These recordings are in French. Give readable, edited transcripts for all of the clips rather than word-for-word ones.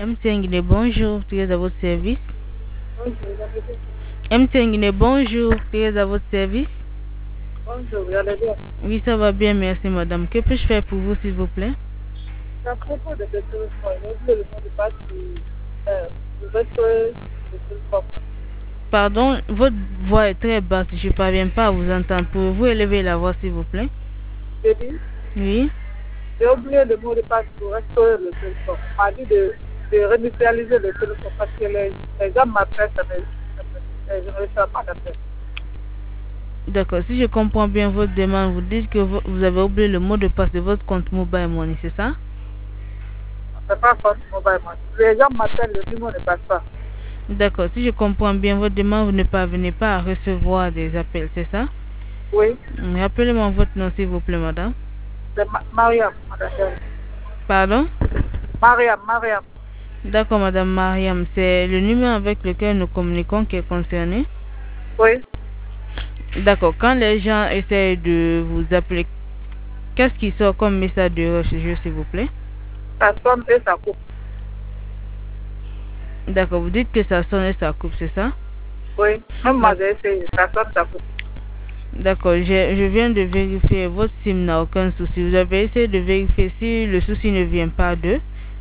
MTN Guinée, bonjour, très à votre service. Bonjour, vous allez bien? MTN Guinée, bonjour, très à votre service. Bonjour, vous allez bien? Oui, ça va bien, merci madame. Que puis-je faire pour vous, s'il vous plaît? C'est à propos de cette téléphone. J'ai oublié le mot de passe pour restaurer le téléphone. Pardon, votre voix est très basse, je ne parviens pas à vous entendre. Pouvez-vous élever la voix, s'il vous plaît? J'ai dit, Oui. j'ai oublié le mot de passe pour restaurer le téléphone. On m'a dit de réinitialiser le téléphone parce que les gens m'appellent, je ne reçois pas d'appel. D'accord, si je comprends bien votre demande, vous dites que vous avez oublié le mot de passe de votre compte Mobile Money, c'est ça? C'est pas compte mobile money. Les gens m'appellent, le numéro ne passe pas. D'accord, si je comprends bien votre demande, vous ne parvenez pas à recevoir des appels, c'est ça? Oui, Rappelez-moi votre nom, s'il vous plaît, madame. c'est Mariam, madame. Pardon? Mariam. D'accord, madame Mariam, c'est le numéro avec lequel nous communiquons qui est concerné. Oui, D'accord, quand les gens essaient de vous appeler, qu'est-ce qui sort comme message de recherche, s'il vous plaît? ça sonne et ça coupe. D'accord, vous dites que ça sonne et ça coupe, c'est ça? Oui, même moi j'ai essayé, ça sonne, ça coupe. D'accord, je viens de vérifier, votre SIM n'a aucun souci. Vous avez essayé de vérifier si le souci ne vient pas d'eux.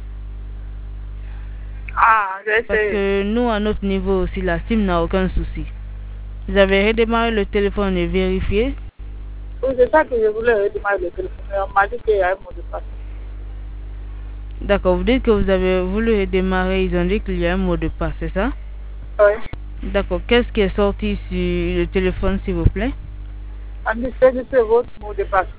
Ah, j'ai Parce essayé. que nous, à notre niveau aussi, la SIM n'a aucun souci. Vous avez redémarré le téléphone et vérifié. Oui, c'est ça que je voulais redémarrer le téléphone. Mais on m'a dit qu'il y a un mot de passe. D'accord, vous dites que vous avez voulu redémarrer, ils ont dit qu'il y a un mot de passe, c'est ça? Oui. D'accord, qu'est-ce qui est sorti sur le téléphone, s'il vous plaît? On dit c'est votre mot de passe.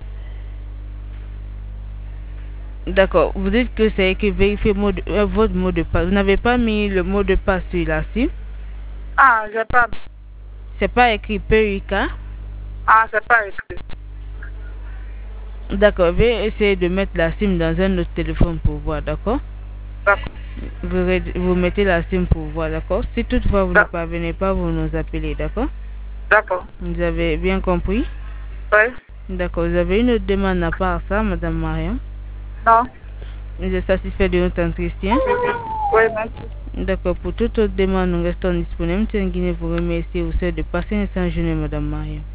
D'accord, vous dites que c'est écrit vérifier votre mot de passe. Vous n'avez pas mis le mot de passe sur la SIM. Ah, j'ai pas. C'est pas écrit PUK. Ah, c'est pas écrit. D'accord, veuillez essayer de mettre la SIM dans un autre téléphone pour voir, d'accord? D'accord. Vous mettez la SIM pour voir, d'accord? Si toutefois vous ne parvenez pas, vous nous appelez, d'accord? D'accord. Vous avez bien compris? Oui. D'accord, vous avez une autre demande à part ça, madame Mariam? Non. Vous êtes satisfait de notre entretien? Oui, merci. D'accord, pour toute autre demande, nous restons disponibles. Tiens, Guinée vous remercie. Vous souhaite de passer une excellente journée, madame Mariam.